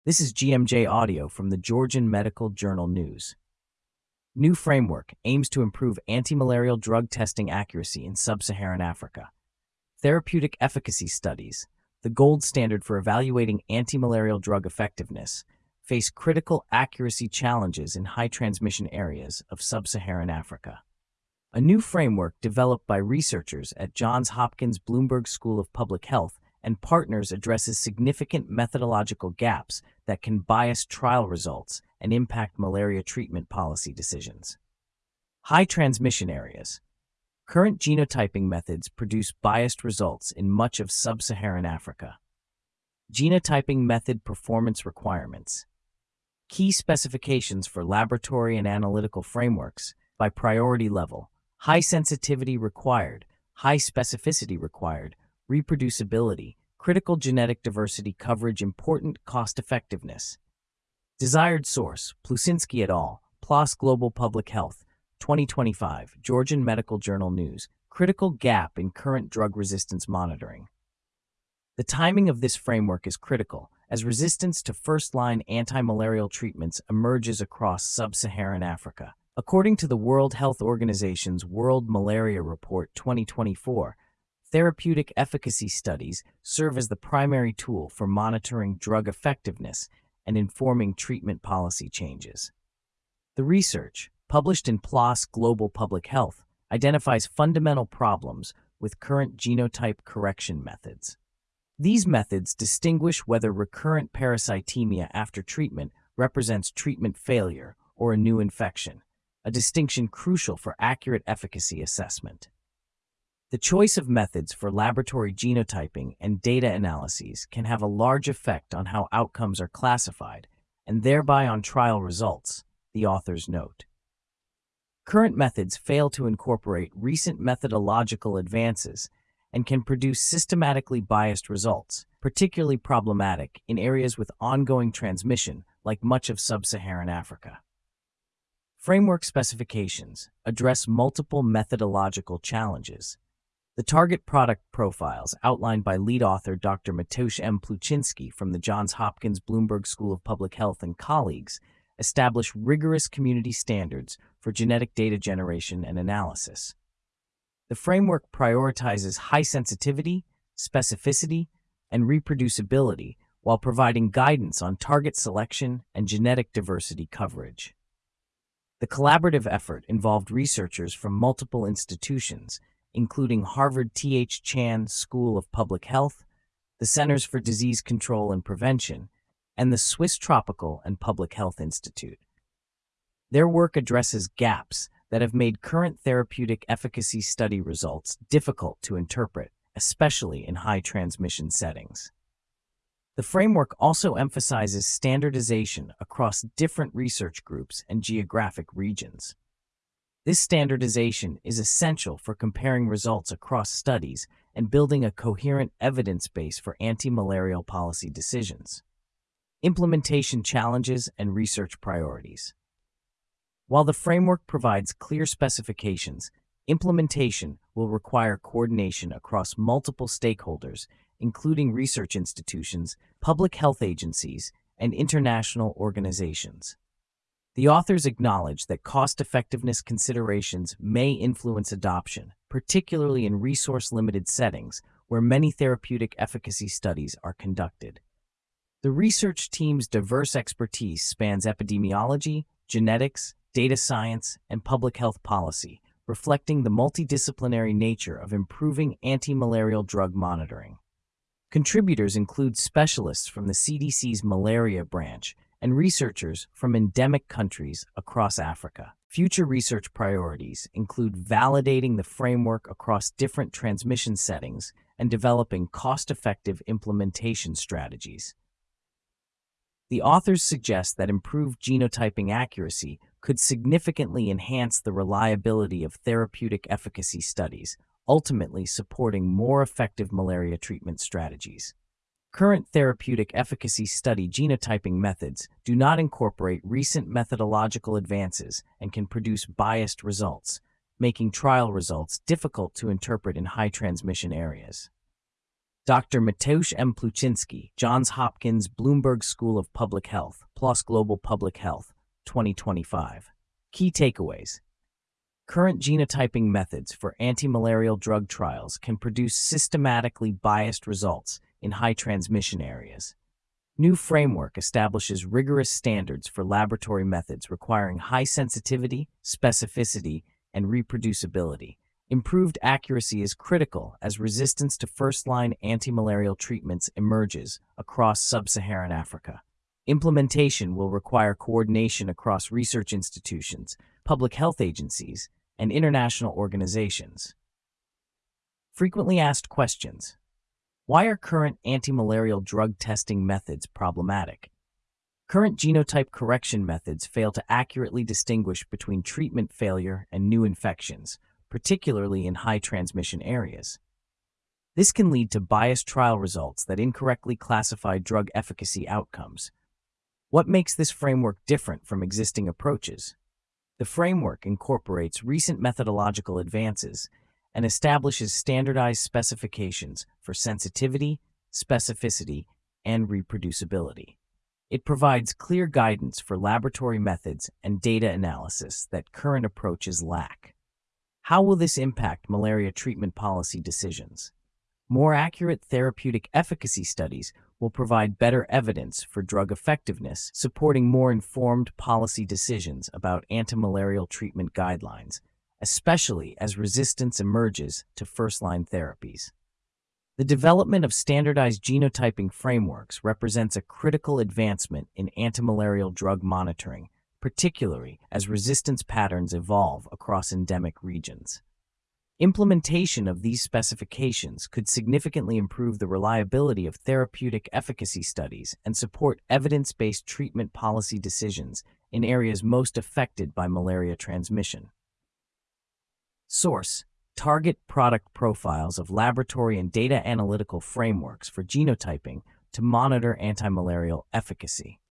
This is GMJ Audio from the Georgian Medical Journal News. New framework aims to improve anti-malarial drug testing accuracy in sub-Saharan Africa. Therapeutic efficacy studies, the gold standard for evaluating anti-malarial drug effectiveness, face critical accuracy challenges in high-transmission areas of sub-Saharan Africa. A new framework developed by researchers at Johns Hopkins Bloomberg School of Public Health and partners addresses significant methodological gaps that can bias trial results and impact malaria treatment policy decisions. High transmission areas. Current genotyping methods produce biased results in much of sub-Saharan Africa. Genotyping method performance requirements. Key specifications for laboratory and analytical frameworks by priority level. High sensitivity required, high specificity required, reproducibility, critical genetic diversity coverage important cost-effectiveness. Desired source, Plusinski et al., PLOS Global Public Health, 2025, Georgian Medical Journal News, critical gap in current drug resistance monitoring. The timing of this framework is critical, as resistance to first-line anti-malarial treatments emerges across sub-Saharan Africa. According to the World Health Organization's World Malaria Report 2024, therapeutic efficacy studies serve as the primary tool for monitoring drug effectiveness and informing treatment policy changes. The research, published in PLOS Global Public Health, identifies fundamental problems with current genotype correction methods. These methods distinguish whether recurrent parasitemia after treatment represents treatment failure or a new infection, a distinction crucial for accurate efficacy assessment. The choice of methods for laboratory genotyping and data analyses can have a large effect on how outcomes are classified, and thereby on trial results, the authors note. Current methods fail to incorporate recent methodological advances and can produce systematically biased results, particularly problematic in areas with ongoing transmission like much of sub-Saharan Africa. Framework specifications address multiple methodological challenges. The target product profiles outlined by lead author Dr. Mateusz M. Plucinski from the Johns Hopkins Bloomberg School of Public Health and colleagues establish rigorous community standards for genetic data generation and analysis. The framework prioritizes high sensitivity, specificity, and reproducibility while providing guidance on target selection and genetic diversity coverage. The collaborative effort involved researchers from multiple institutions, including Harvard T.H. Chan School of Public Health, the Centers for Disease Control and Prevention, and the Swiss Tropical and Public Health Institute. Their work addresses gaps that have made current therapeutic efficacy study results difficult to interpret, especially in high-transmission settings. The framework also emphasizes standardization across different research groups and geographic regions. This standardization is essential for comparing results across studies and building a coherent evidence base for anti-malarial policy decisions. Implementation challenges and research priorities. While the framework provides clear specifications, implementation will require coordination across multiple stakeholders, including research institutions, public health agencies, and international organizations. The authors acknowledge that cost-effectiveness considerations may influence adoption, particularly in resource-limited settings where many therapeutic efficacy studies are conducted. The research team's diverse expertise spans epidemiology, genetics, data science, and public health policy, reflecting the multidisciplinary nature of improving anti-malarial drug monitoring. Contributors include specialists from the CDC's malaria branch and researchers from endemic countries across Africa. Future research priorities include validating the framework across different transmission settings and developing cost-effective implementation strategies. The authors suggest that improved genotyping accuracy could significantly enhance the reliability of therapeutic efficacy studies, ultimately supporting more effective malaria treatment strategies. Current therapeutic efficacy study genotyping methods do not incorporate recent methodological advances and can produce biased results, making trial results difficult to interpret in high-transmission areas. Dr. Mateusz M. Pluczynski, Johns Hopkins Bloomberg School of Public Health, PLOS Global Public Health, 2025. Key takeaways. Current genotyping methods for anti-malarial drug trials can produce systematically biased results in high transmission areas. New framework establishes rigorous standards for laboratory methods requiring high sensitivity, specificity, and reproducibility. Improved accuracy is critical as resistance to first-line anti-malarial treatments emerges across sub-Saharan Africa. Implementation will require coordination across research institutions, public health agencies, and international organizations. Frequently asked questions. Why are current anti-malarial drug testing methods problematic? Current genotype correction methods fail to accurately distinguish between treatment failure and new infections, particularly in high transmission areas. This can lead to biased trial results that incorrectly classify drug efficacy outcomes. What makes this framework different from existing approaches? The framework incorporates recent methodological advances and establishes standardized specifications for sensitivity, specificity, and reproducibility. It provides clear guidance for laboratory methods and data analysis that current approaches lack. How will this impact malaria treatment policy decisions? More accurate therapeutic efficacy studies will provide better evidence for drug effectiveness, supporting more informed policy decisions about antimalarial treatment guidelines, especially as resistance emerges to first-line therapies. The development of standardized genotyping frameworks represents a critical advancement in antimalarial drug monitoring, particularly as resistance patterns evolve across endemic regions. Implementation of these specifications could significantly improve the reliability of therapeutic efficacy studies and support evidence-based treatment policy decisions in areas most affected by malaria transmission. Source: Target product profiles of laboratory and data analytical frameworks for genotyping to monitor antimalarial efficacy.